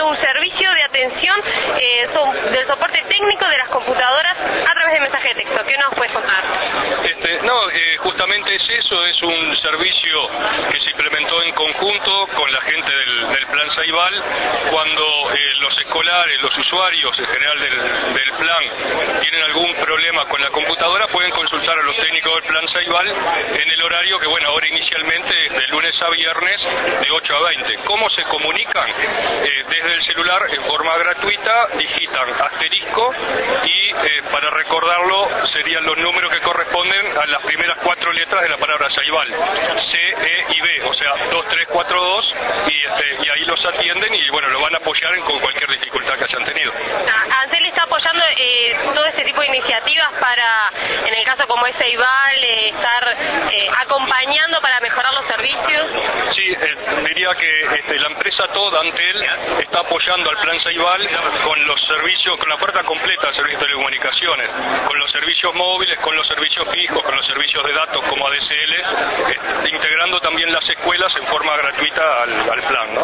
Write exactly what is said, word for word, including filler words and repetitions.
brindando un servicio de atención eh, so, del soporte técnico de las computadoras a través de mensaje de texto. ¿Qué nos puedes contar? Este, no, eh, justamente es eso, es un servicio que se implementó en conjunto con la gente del, del Plan Ceibal, cuando eh, los escolares, los usuarios en general del, del plan tienen algún problema con la computadora, pueden consultar a los técnicos del Plan Ceibal en el horario que, bueno, ahora inicialmente es de lunes a viernes de ocho a veinte. ¿Cómo se comunican? Eh, desde el celular en forma gratuita digitan asterisco y eh, para recordarlo serían los números que corresponden a las primeras cuatro letras de la palabra Ceibal, C, E y B, o sea, dos tres cuatro dos, y, este, y ahí los atienden y, bueno, lo van a apoyar en, con cualquier dificultad que hayan tenido. ANSEL está apoyando eh, todo este tipo de iniciativas para, en el caso como es Ceibal, eh, estar eh, acompañando para mejorar los servicios. Sí, eh, diría que este, la empresa toda, Antel, está apoyando al Plan Ceibal con los servicios, con la oferta completa del servicio de telecomunicaciones, con los servicios móviles, con los servicios fijos, con los servicios de datos como A D S L, eh, integrando también las escuelas en forma gratuita al, al plan, ¿no?